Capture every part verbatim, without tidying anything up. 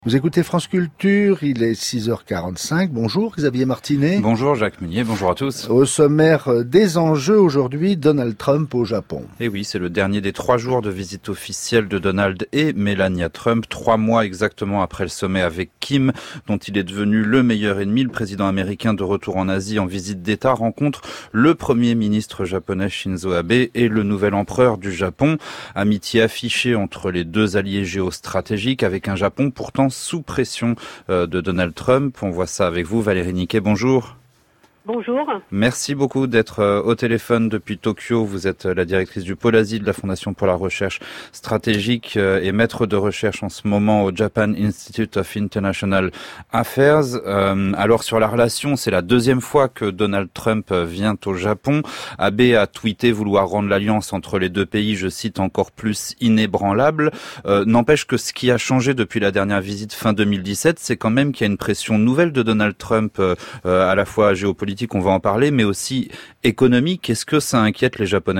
Vous écoutez France Culture, il est six heures quarante-cinq. Bonjour Xavier Martinet. Bonjour Jacques Meunier, bonjour à tous. Au sommaire des enjeux aujourd'hui, Donald Trump au Japon. Et oui, c'est le dernier des trois jours de visite officielle de Donald et Melania Trump, trois mois exactement après le sommet avec Kim, dont il est devenu le meilleur ennemi. Le président américain de retour en Asie en visite d'État rencontre le premier ministre japonais Shinzo Abe et le nouvel empereur du Japon. Amitié affichée entre les deux alliés géostratégiques avec un Japon pourtant sous pression de Donald Trump. On voit ça avec vous, Valérie Niquet, bonjour. Bonjour. Merci beaucoup d'être au téléphone depuis Tokyo. Vous êtes la directrice du pôle Asie de la Fondation pour la recherche stratégique et maître de recherche en ce moment au Japan Institute of International Affairs. Euh, alors sur la relation, c'est la deuxième fois que Donald Trump vient au Japon. Abe a tweeté vouloir rendre l'alliance entre les deux pays, je cite, encore plus inébranlable. Euh, n'empêche que ce qui a changé depuis la dernière visite fin deux mille dix-sept, c'est quand même qu'il y a une pression nouvelle de Donald Trump, euh, à la fois géopolitique, on va en parler, mais aussi économique. Est-ce que ça inquiète les Japonais ?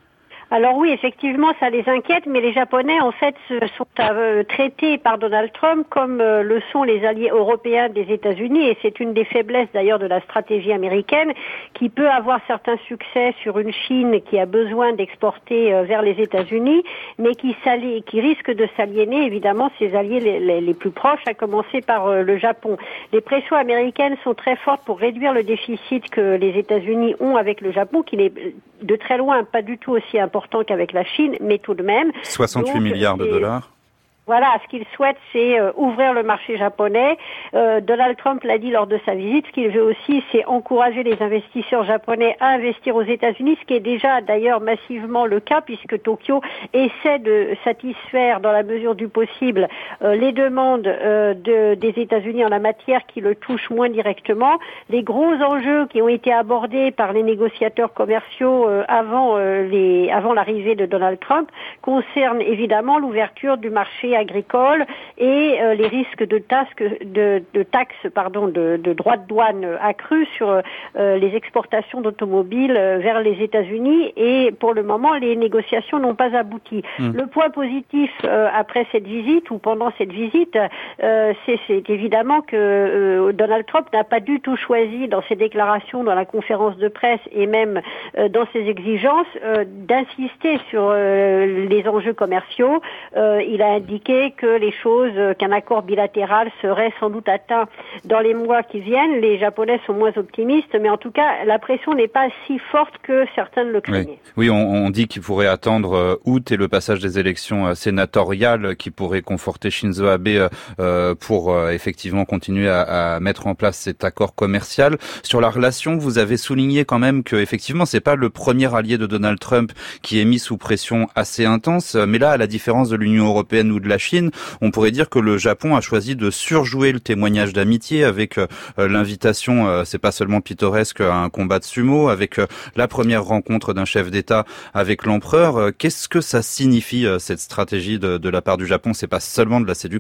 Alors oui, effectivement, ça les inquiète, mais les Japonais, en fait, sont euh, traités par Donald Trump comme euh, le sont les alliés européens des États-Unis, et c'est une des faiblesses d'ailleurs de la stratégie américaine, qui peut avoir certains succès sur une Chine qui a besoin d'exporter euh, vers les États-Unis, mais qui, qui risque de s'aliéner évidemment ses alliés les, les, les plus proches, à commencer par euh, le Japon. Les pressions américaines sont très fortes pour réduire le déficit que les États-Unis ont avec le Japon, qui n'est de très loin pas du tout aussi important qu'avec la Chine, mais tout de même. soixante-huit Donc, milliards de dollars. Voilà, ce qu'il souhaite, c'est euh, ouvrir le marché japonais. Euh, Donald Trump l'a dit lors de sa visite. Ce qu'il veut aussi, c'est encourager les investisseurs japonais à investir aux États-Unis, ce qui est déjà d'ailleurs massivement le cas, puisque Tokyo essaie de satisfaire, dans la mesure du possible, euh, les demandes euh, de, des États-Unis en la matière qui le touchent moins directement. Les gros enjeux qui ont été abordés par les négociateurs commerciaux euh, avant, euh, les, avant l'arrivée de Donald Trump concernent évidemment l'ouverture du marché agricole et euh, les risques de, tasque, de, de taxes, pardon, de, de droits de douane accrus sur euh, les exportations d'automobiles euh, vers les États-Unis. Et pour le moment, les négociations n'ont pas abouti. Mmh. Le point positif euh, après cette visite ou pendant cette visite, euh, c'est, c'est évidemment que euh, Donald Trump n'a pas du tout choisi dans ses déclarations, dans la conférence de presse et même euh, dans ses exigences, euh, d'insister sur euh, les enjeux commerciaux. Euh, il a indiqué que les choses, qu'un accord bilatéral serait sans doute atteint dans les mois qui viennent. Les Japonais sont moins optimistes, mais en tout cas, la pression n'est pas si forte que certains le craignaient. Oui, oui on, on dit qu'il pourrait attendre euh, août et le passage des élections euh, sénatoriales qui pourrait conforter Shinzo Abe euh, pour euh, effectivement continuer à, à mettre en place cet accord commercial. Sur la relation, vous avez souligné quand même que effectivement, c'est pas le premier allié de Donald Trump qui est mis sous pression assez intense, mais là, à la différence de l'Union européenne ou de la Chine, on pourrait dire que le Japon a choisi de surjouer le témoignage d'amitié avec euh, l'invitation, euh, c'est pas seulement pittoresque, à un combat de sumo, avec euh, la première rencontre d'un chef d'État avec l'empereur. Euh, qu'est-ce que ça signifie euh, cette stratégie de, de la part du Japon ? C'est pas seulement de la séduction ?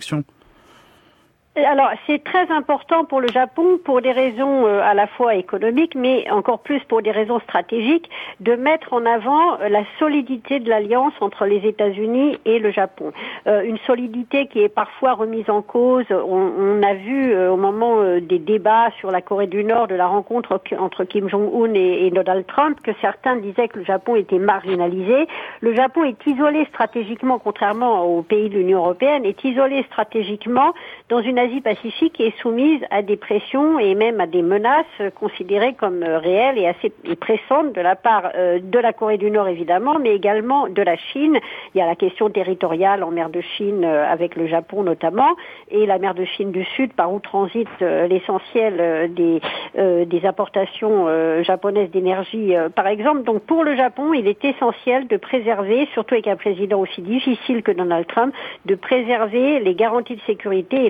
Alors, c'est très important pour le Japon, pour des raisons euh, à la fois économiques, mais encore plus pour des raisons stratégiques, de mettre en avant euh, la solidité de l'alliance entre les États-Unis et le Japon. Euh, une solidité qui est parfois remise en cause. On, on a vu euh, au moment euh, des débats sur la Corée du Nord, de la rencontre entre Kim Jong-un et, et Donald Trump, que certains disaient que le Japon était marginalisé. Le Japon est isolé stratégiquement, contrairement aux pays de l'Union européenne, est isolé stratégiquement dans une Asie-Pacifique est soumise à des pressions et même à des menaces considérées comme réelles et assez pressantes de la part euh, de la Corée du Nord évidemment, mais également de la Chine. Il y a la question territoriale en mer de Chine euh, avec le Japon notamment, et la mer de Chine du Sud par où transite euh, l'essentiel euh, des, euh, des importations euh, japonaises d'énergie euh, par exemple. Donc pour le Japon, il est essentiel de préserver, surtout avec un président aussi difficile que Donald Trump, de préserver les garanties de sécurité et l'engagement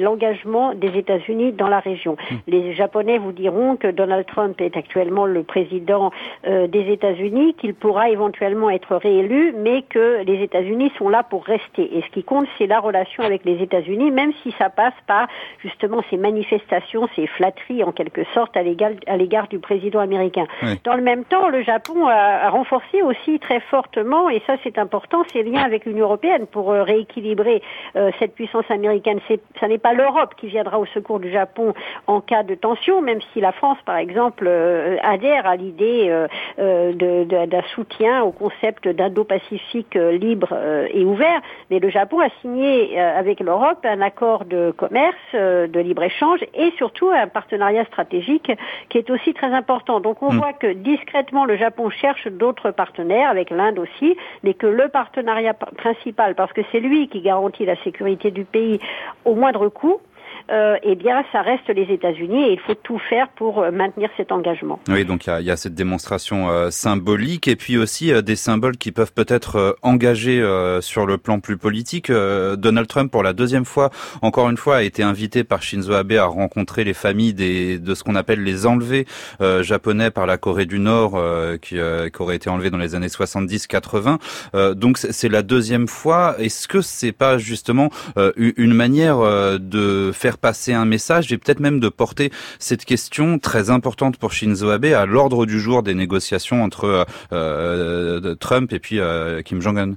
engagement des États-Unis dans la région. Mmh. Les Japonais vous diront que Donald Trump est actuellement le président euh, des États-Unis, qu'il pourra éventuellement être réélu, mais que les États-Unis sont là pour rester. Et ce qui compte, c'est la relation avec les États-Unis, même si ça passe par justement ces manifestations, ces flatteries en quelque sorte à l'égard, à l'égard du président américain. Oui. Dans le même temps, le Japon a, a renforcé aussi très fortement, et ça c'est important, ses liens avec l'Union européenne pour euh, rééquilibrer euh, cette puissance américaine. C'est, ça n'est pas l'Europe qui viendra au secours du Japon en cas de tension, même si la France, par exemple, euh, adhère à l'idée euh, euh, de, de, d'un soutien au concept d'Indo-Pacifique euh, libre euh, et ouvert. Mais le Japon a signé euh, avec l'Europe un accord de commerce, euh, de libre-échange et surtout un partenariat stratégique qui est aussi très important. Donc on mmh. voit que discrètement le Japon cherche d'autres partenaires, avec l'Inde aussi, mais que le partenariat principal, parce que c'est lui qui garantit la sécurité du pays au moindre coût, Euh, eh bien, ça reste les États-Unis et il faut tout faire pour euh, maintenir cet engagement. Oui, donc il y a, y a cette démonstration euh, symbolique et puis aussi euh, des symboles qui peuvent peut-être euh, engager euh, sur le plan plus politique. Euh, Donald Trump, pour la deuxième fois, encore une fois, a été invité par Shinzo Abe à rencontrer les familles des, de ce qu'on appelle les enlevés euh, japonais par la Corée du Nord, euh, qui, euh, qui auraient été enlevés dans les années soixante-dix quatre-vingts. Euh, donc c'est la deuxième fois. Est-ce que c'est pas justement euh, une manière euh, de faire passer un message et peut-être même de porter cette question très importante pour Shinzo Abe à l'ordre du jour des négociations entre euh, Trump et puis euh, Kim Jong-un?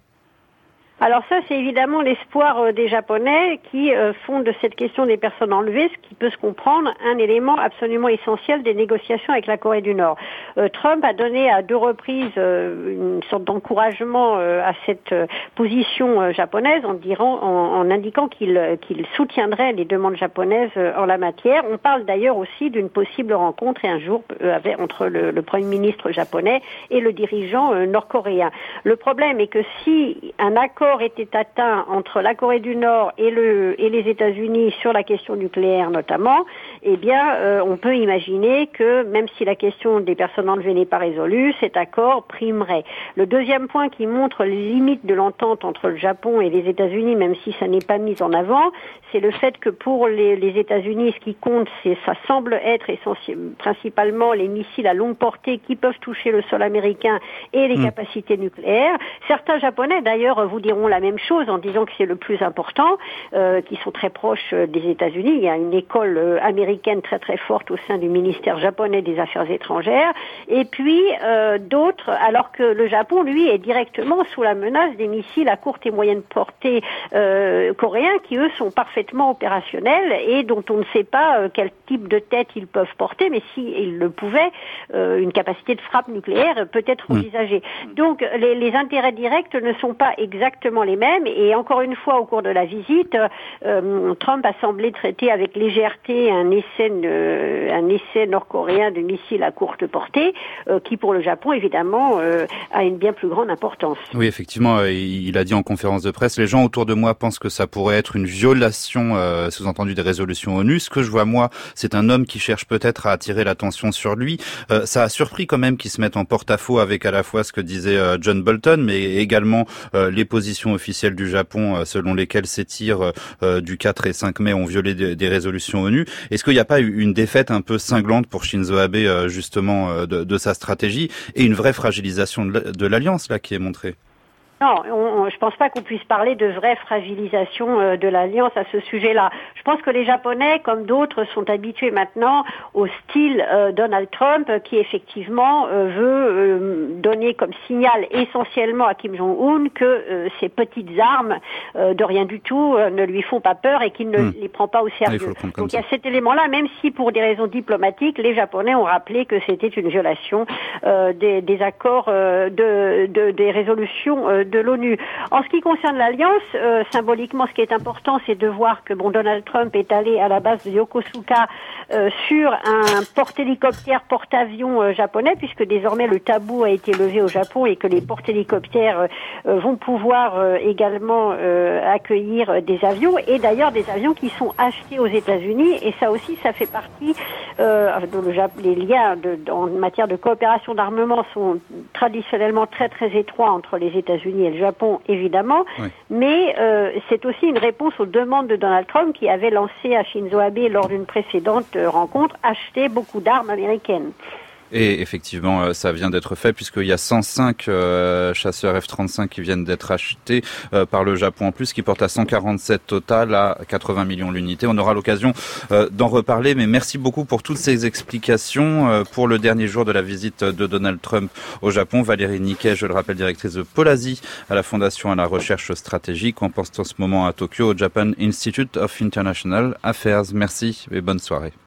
Alors ça, c'est évidemment l'espoir des Japonais qui euh, font de cette question des personnes enlevées, ce qui peut se comprendre, un élément absolument essentiel des négociations avec la Corée du Nord. Euh, Trump a donné à deux reprises euh, une sorte d'encouragement euh, à cette euh, position euh, japonaise en, dirant, en, en indiquant qu'il, euh, qu'il soutiendrait les demandes japonaises euh, en la matière. On parle d'ailleurs aussi d'une possible rencontre et un jour euh, avec, entre le, le Premier ministre japonais et le dirigeant euh, nord-coréen. Le problème est que si un accord était atteint entre la Corée du Nord et, le, et les États-Unis sur la question nucléaire notamment, eh bien, euh, on peut imaginer que même si la question des personnes enlevées n'est pas résolue, cet accord primerait. Le deuxième point qui montre les limites de l'entente entre le Japon et les États-Unis, même si ça n'est pas mis en avant, c'est le fait que pour les, les États-Unis, ce qui compte, c'est, ça semble être essentiellement, principalement les missiles à longue portée qui peuvent toucher le sol américain et les mmh. capacités nucléaires. Certains Japonais, d'ailleurs, vous diront la même chose en disant que c'est le plus important, euh, qui sont très proches des États-Unis. Il y a une école euh, américaine très très forte au sein du ministère japonais des Affaires étrangères. Et puis euh, d'autres, alors que le Japon, lui, est directement sous la menace des missiles à courte et moyenne portée euh, coréens qui, eux, sont parfaitement opérationnels et dont on ne sait pas euh, quel type de tête ils peuvent porter, mais s'ils le pouvaient, euh, une capacité de frappe nucléaire peut être envisagée. Mmh. Donc les, les intérêts directs ne sont pas exactement les mêmes et encore une fois au cours de la visite, euh, Trump a semblé traiter avec légèreté un essai, euh, un essai nord-coréen de missiles à courte portée euh, qui pour le Japon évidemment euh, a une bien plus grande importance. Oui, effectivement, euh, il a dit en conférence de presse, les gens autour de moi pensent que ça pourrait être une violation euh, sous-entendue des résolutions ONU. Ce que je vois moi, c'est un homme qui cherche peut-être à attirer l'attention sur lui. Euh, ça a surpris quand même qu'il se mette en porte-à-faux avec à la fois ce que disait euh, John Bolton, mais également euh, les positions officielles du Japon selon lesquelles ces tirs euh, du quatre et cinq mai ont violé des, des résolutions ONU. Est-ce qu'il n'y a pas eu une défaite un peu cinglante pour Shinzo Abe euh, justement euh, de, de sa stratégie et une vraie fragilisation de, de l'alliance là qui est montrée? Non, on, on, je pense pas qu'on puisse parler de vraie fragilisation euh, de l'alliance à ce sujet-là. Je pense que les Japonais, comme d'autres, sont habitués maintenant au style euh, Donald Trump, qui effectivement euh, veut euh, donner comme signal essentiellement à Kim Jong-un que euh, ces petites armes euh, de rien du tout euh, ne lui font pas peur et qu'il ne mmh. les prend pas au sérieux. Ah, Donc il y a cet élément-là, même si pour des raisons diplomatiques, les Japonais ont rappelé que c'était une violation euh, des, des accords euh, de, de des résolutions euh, de l'ONU. En ce qui concerne l'alliance, euh, symboliquement, ce qui est important, c'est de voir que bon, Donald Trump est allé à la base de Yokosuka euh, sur un porte-hélicoptère, porte-avions euh, japonais, puisque désormais le tabou a été levé au Japon et que les porte-hélicoptères euh, vont pouvoir euh, également euh, accueillir des avions, et d'ailleurs des avions qui sont achetés aux États-Unis, et ça aussi, ça fait partie euh, dont le Japon, les liens de, en matière de coopération d'armement sont traditionnellement très très étroits entre les États-Unis États-Unis et le Japon, évidemment, oui. mais euh, c'est aussi une réponse aux demandes de Donald Trump qui avait lancé à Shinzo Abe lors d'une précédente rencontre acheter beaucoup d'armes américaines. Et effectivement, ça vient d'être fait puisqu'il y a cent cinq euh, chasseurs F trente-cinq qui viennent d'être achetés euh, par le Japon en plus, qui porte à cent quarante-sept total à quatre-vingts millions l'unité. On aura l'occasion euh, d'en reparler, mais merci beaucoup pour toutes ces explications. Euh, pour le dernier jour de la visite de Donald Trump au Japon, Valérie Niquet, je le rappelle, directrice de Polasie à la Fondation à la recherche stratégique. On pense en ce moment à Tokyo, au Japan Institute of International Affairs. Merci et bonne soirée.